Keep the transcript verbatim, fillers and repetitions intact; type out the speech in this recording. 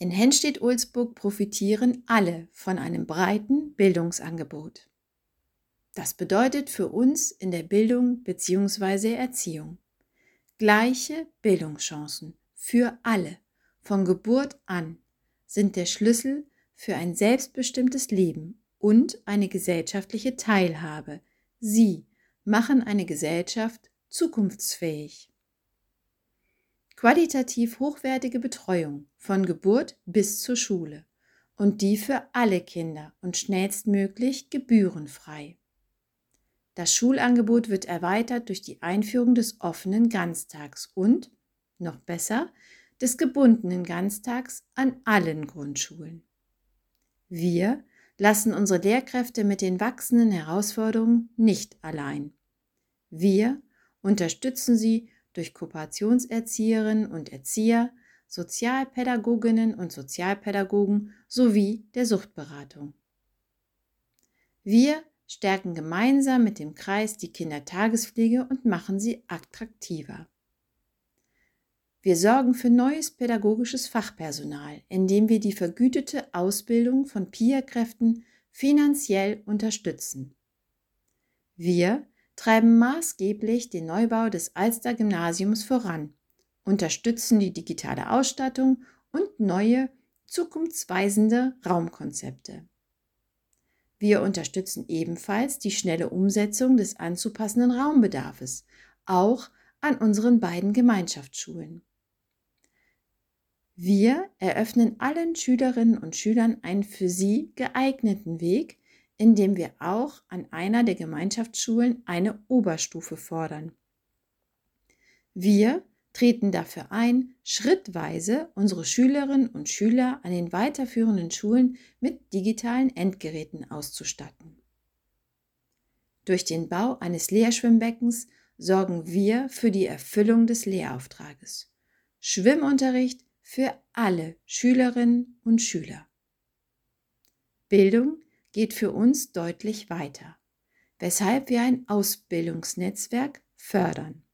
In Henstedt-Ulzburg profitieren alle von einem breiten Bildungsangebot. Das bedeutet für uns in der Bildung bzw. Erziehung gleiche Bildungschancen für alle von Geburt an sind der Schlüssel für ein selbstbestimmtes Leben und eine gesellschaftliche Teilhabe. Sie machen eine Gesellschaft zukunftsfähig. Qualitativ hochwertige Betreuung von Geburt bis zur Schule und die für alle Kinder und schnellstmöglich gebührenfrei. Das Schulangebot wird erweitert durch die Einführung des offenen Ganztags und, noch besser, des gebundenen Ganztags an allen Grundschulen. Wir lassen unsere Lehrkräfte mit den wachsenden Herausforderungen nicht allein. Wir unterstützen sie durch Kooperationserzieherinnen und Erzieher, Sozialpädagoginnen und Sozialpädagogen sowie der Suchtberatung. Wir stärken gemeinsam mit dem Kreis die Kindertagespflege und machen sie attraktiver. Wir sorgen für neues pädagogisches Fachpersonal, indem wir die vergütete Ausbildung von P I A-Kräften finanziell unterstützen. Wir treiben maßgeblich den Neubau des Alster-Gymnasiums voran, unterstützen die digitale Ausstattung und neue, zukunftsweisende Raumkonzepte. Wir unterstützen ebenfalls die schnelle Umsetzung des anzupassenden Raumbedarfs, auch an unseren beiden Gemeinschaftsschulen. Wir eröffnen allen Schülerinnen und Schülern einen für sie geeigneten Weg, indem wir auch an einer der Gemeinschaftsschulen eine Oberstufe fordern. Wir treten dafür ein, schrittweise unsere Schülerinnen und Schüler an den weiterführenden Schulen mit digitalen Endgeräten auszustatten. Durch den Bau eines Lehrschwimmbeckens sorgen wir für die Erfüllung des Lehrauftrages. Schwimmunterricht für alle Schülerinnen und Schüler. Bildung geht für uns deutlich weiter, weshalb wir ein Ausbildungsnetzwerk fördern.